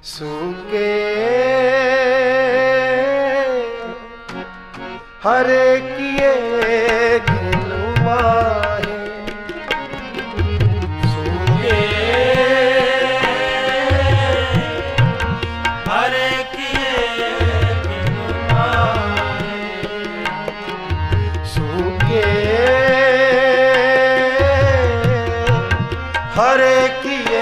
सूके हरे किए गिनुमाहे सूके हरे किए गिनुमाहे सूके हरे किए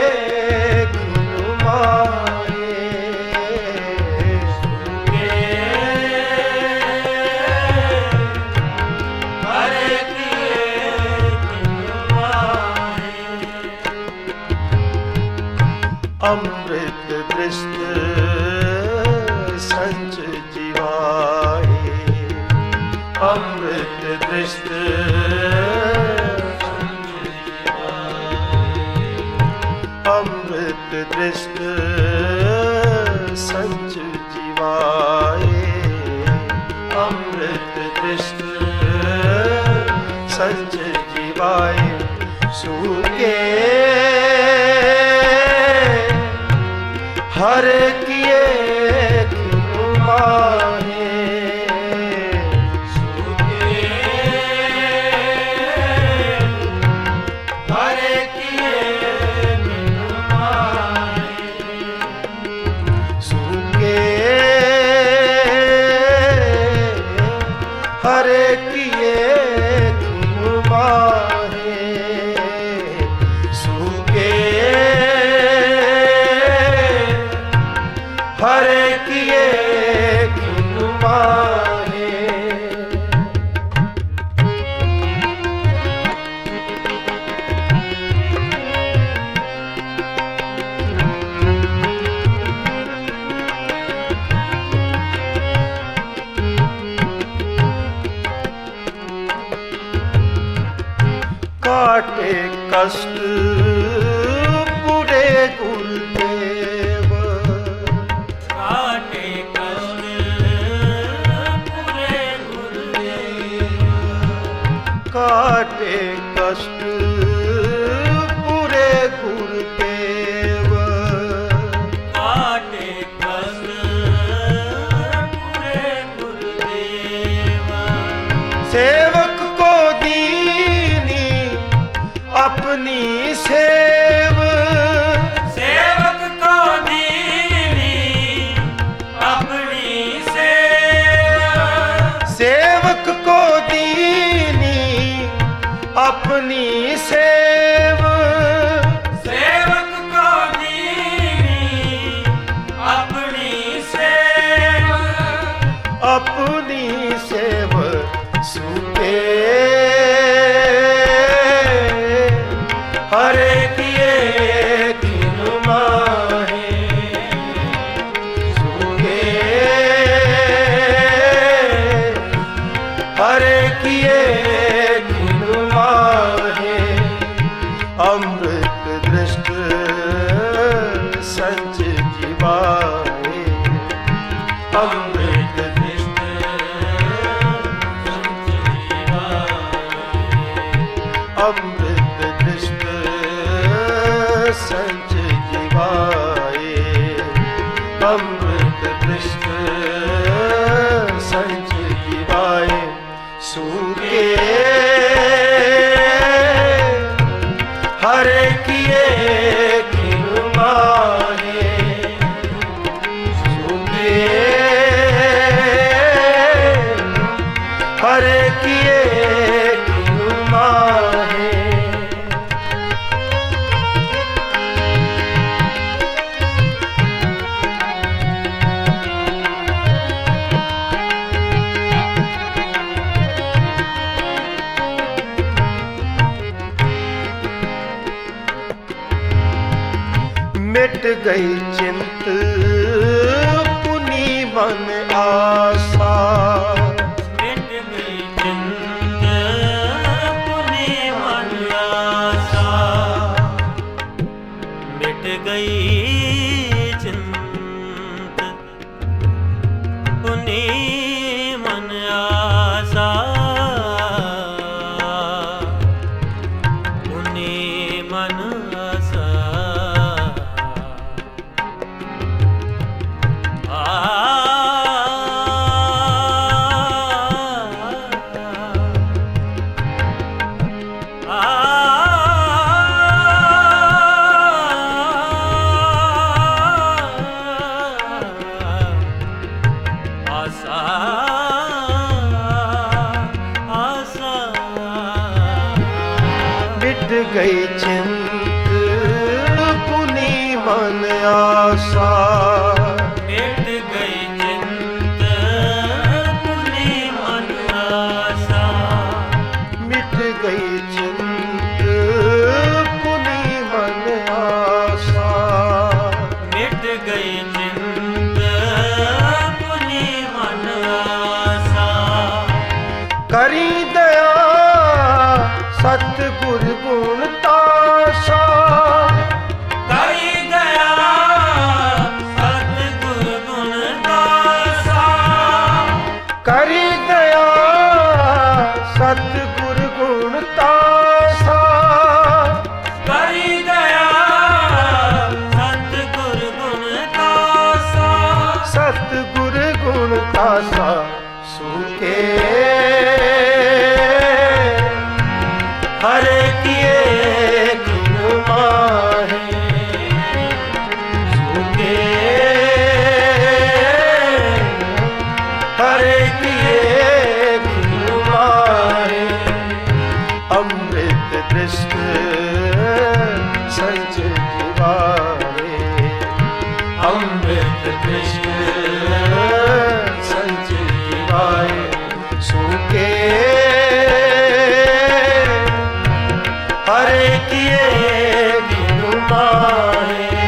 अमृत दृष्ट संच जीवाए अमृत दृष्ट अमृत दृष्ट संच जीवाए अमृत दृष्ट संच जीवाए सूके हरे किए गिनुमाहे सूके हरे किए गिनुमाहे सूके हरे किए गिनुमाहे सूके हरे किए गिनुमाहे काटे कष्ट पूरे गुरुदेव काटे कष्ट पूरे गुरुदेव काटे कष्ट पूरे गुरुदेव काटे कष्ट पूरे गुरुदेव सेवक को दीनी अपनी सेव सेवक को दीनी अपनी सेवा सेवक को दीनी अपनी सेव सेवक को दीनी अपनी सेवा अपनी सेव सूके हरे किए गिनुमाहे सूके हरे किए गिनुमाहे अमृत दृष्ट संच जीवाए अमृत दृष्ट संत जीवाए अमृत दृष्ट संच जीवाए अमृत दृष्ट संच जीवाए सूके हरे किए गिनुमाहे सूके हरे किए गिनुमाहे मिट गई चिंत पुनी मन आशा मिट गई चिंत पुनि मन आशा मिट गई चिंत पुनि मन आशा पुनि मन आशा ਗਈ ਚਿੰਤ ਪੁਨੀ ਮਨ ਆਸਾ। ਮਿਟ ਗਈ ਚਿੰਤ ਪੁਨੀ ਮਨ ਆਸਾ। ਮਿਟ ਗਈ ਚਿੰਤ ਪੁਨੀ ਮਨ ਆਸਾ। ਮਿਟ ਗਈ ਚਿੰਤ ਪੁਨੀ ਮਨ ਆਸਾ। ਕਰੀ ਦਇਆ ਸਤਿਗੁਰ ਗੁਣ ਤਾਸਾ। ਕਰੀ ਦਇਆ ਸਤਿਗੁਰ ਗੁਣ ਤਾਸਾ। ਕਰੀ ਦਇਆ ਸਤਿਗੁਰ ਗੁਣ ਤਾਸਾ। ਕਰੀ ਦਇਆ ਸਤਿਗੁਰ ਗੁਣ ਤਾਸਾ। ਸਤਿਗੁਰ ਗੁਣ ਤਾਸਾ ਸੁਕੇ ਹਰੇ ਕੀਏ ਗੁਣ ਮਾਹੇ। ਸੁਕੇ ਹਰੇ ਕੀਏ ਗੁਣ ਮਾਹੇ। ਅੰਮ੍ਰਿਤ ਦ੍ਰਿਸ਼ਟ ਸੰਚ ਦੀਵਾਰੇ। ਅੰਮ੍ਰਿਤ ਦ੍ਰਿਸ਼ਟ ਸੰਚ ਦੀਵਾਰੇ। ਸੁਕੇ ਹਰੇ ਕੀਏ ਗੁਣ ਮਾਹੇ।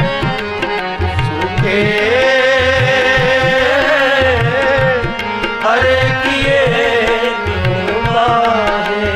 ਸੁਕੇ ਹਰੇ ਕੀਏ ਗੁਣ ਮਾਹੇ।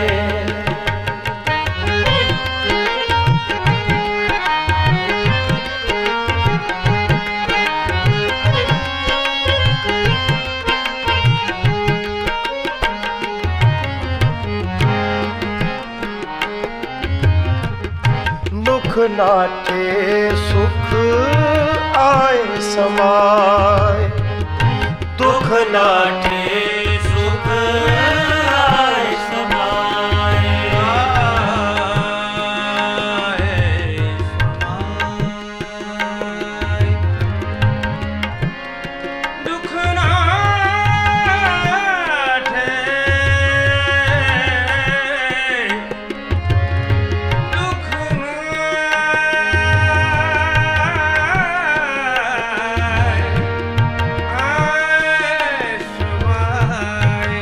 ਦੁਖ ਨਾਠੇ ਸੁਖ ਆਏ ਸਮਾਏ। ਦੁਖ ਨਾਠੇ ਸੁਖ ਆਏ ਸਮਾਏ। ਦੁਖ ਨਾਠੇ ਦੁਖ ਆਏ ਸਮਾਏ।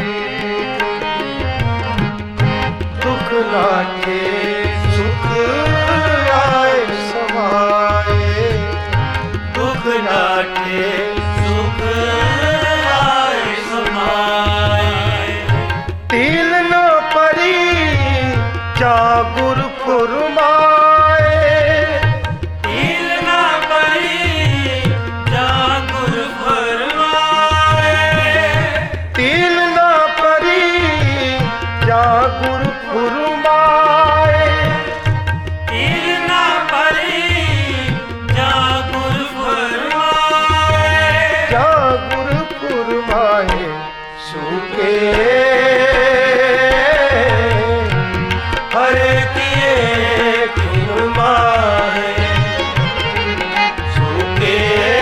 ਦੁਖ ਨਾਠੇ ਸੁਖ ਆਏ ਸਮਾਏ। ਦੁਖ ਨਾਠੇ ਸੁਖ ਆਏ ਸਮਾਏ। ਤੀਲ ਨ ਪਰੀ ਜਾ ਗੁਰ ਫੁਰਮਾਏ। ਹੀਲ ਨਾ ਪਈ ਜਾ ਗੁਰ ਫਰਮਾਏ। ਤੀਲ ਨ ਪਰੀ ਜਾ ਗੁਰ ਫੁਰਮਾਏ। ਹੀਲ ਨਾ ਪਈ ਜਾ ਗੁਰ ਫਰਮਾਏ। ਜਾ ਗੁਰ ਫੁਰਮਾਏ। ਸੁਕੇ ਹਰੇ ਕੀਏ ਗੁਣ ਮਾਹੇ। ਸੁਕੇ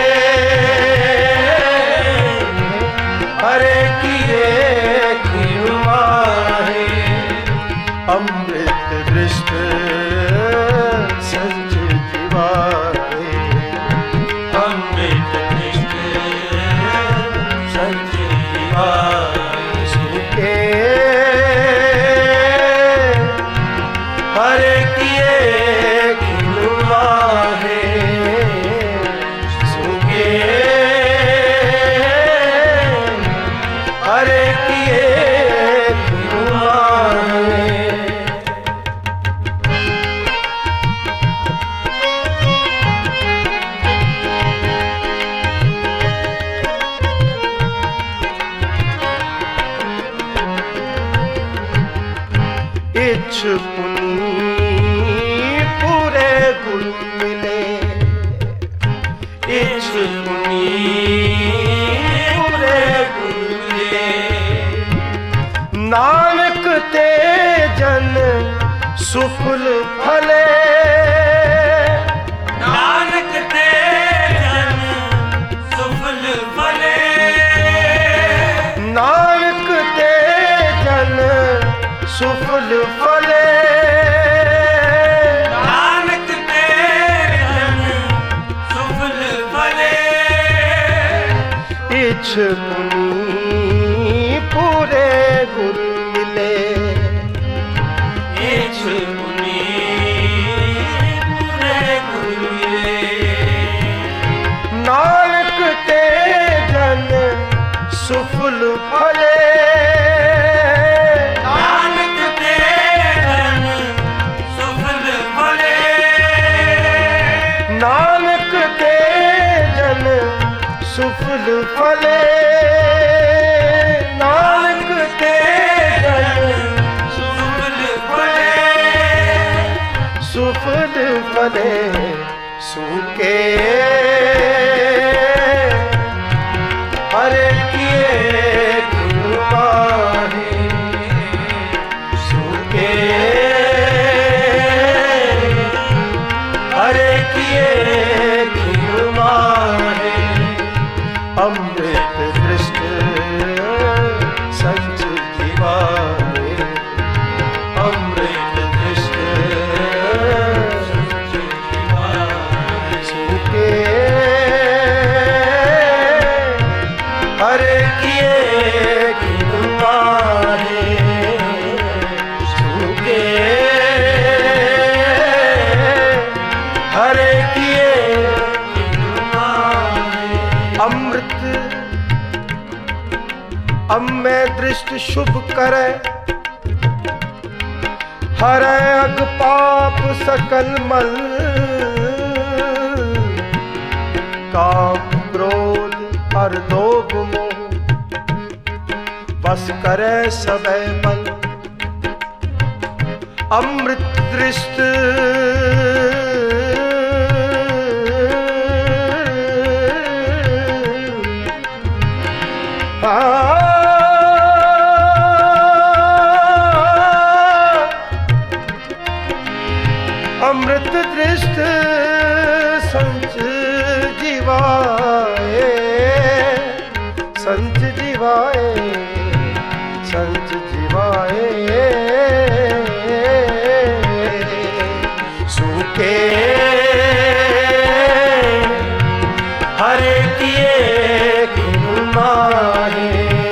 ਹਰੇ ਕੀਏ ਗੁਣ ਮਾਹੇ। ਅੰਮ੍ਰਿਤ ਦ੍ਰਿਸ਼ਟ ਸੰਚ ਦੀਵਾਰੇ। ਅੰਮ੍ਰਿਤ ਦ੍ਰਿਸ਼ਟ ਸੰਚ ਦੀਵਾਰੇ। ਸੁਕੇ ਹਰੇ ਕੀਏ ਗੁਣ ਮਾਹੇ। ਸੁਕੇ ਹਰੇ ਕੀਏ ਗੁਣ ਮਾਹੇ। इछ पुनी पूरे गुण मिले। इछ पुनी पूरे गुण मिले। नानक ते जन सुफल फले। ਨਾਨਕ ਤੇ ਜਨ ਸੁਫਲ ਫਲੇ। ਨਾਨਕ ਤੇ ਜਨ ਸੁਫਲ ਫਲੇ। इछ पुनी पूरे गुर मिले इछ पुनी पूरे गुर मिले नानक ते जन सुफल फले नानक ते जन सुफल फले नानक ते जन सुफल फले नानक ते जन सुफल फले सुफल फले सूके हरे किए गुण माहे सूके हरे किए गुण माहे अमृत दृष्ट संच जीवाए अमृत दृष्ट सूके हरे किए गुण माहे सूके हरे किए अमृत अम्मे दृष्ट शुभ करे हरे अग पाप सकल मल काम क्रोध हर लोभ मोह बस करे सबे मल अमृत दृष्ट अमृत दृष्ट संच जीवाए संच जीवाए संच जीवाए सूखे हरे किए गुण माहे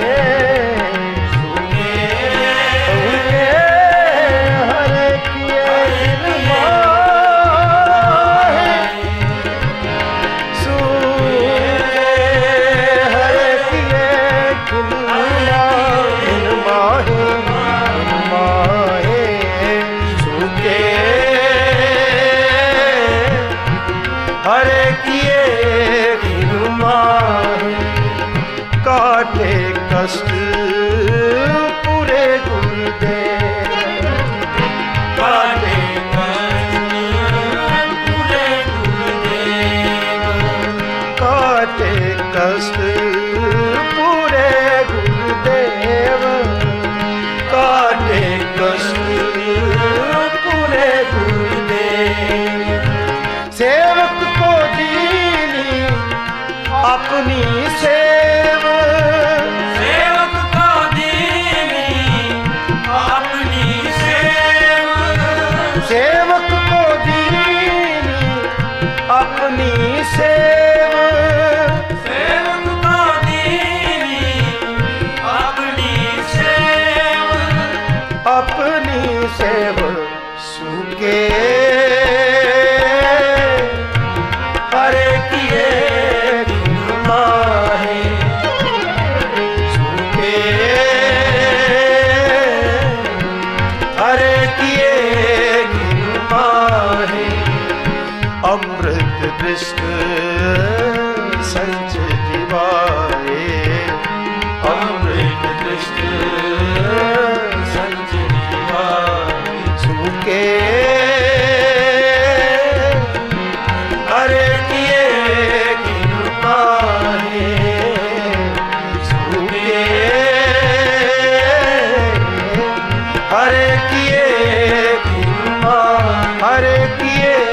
हरे किए गुण माहे काटे कष्ट पूरे गुण दे काटे कष्ट पूरे गुरुदेव काटे कष्ट पूरे गुरुदेव काटे कष्ट पूरे गुरुदेव सेवक को दीनी अपनी सेव सेवक को दीनी अपनी सेव सेवक को दीनी अपनी सेव सेवक को दीनी अपनी सेव अपनी सेव सूके हरे किए गुण माहे सूके हरे किए गुण माहे अमृत दृष्ट संच जीवाए अमृत दृष्ट संच जीवाए सूके हरे किए गुण माहे सूके हरे किए गुण माहे हरे किए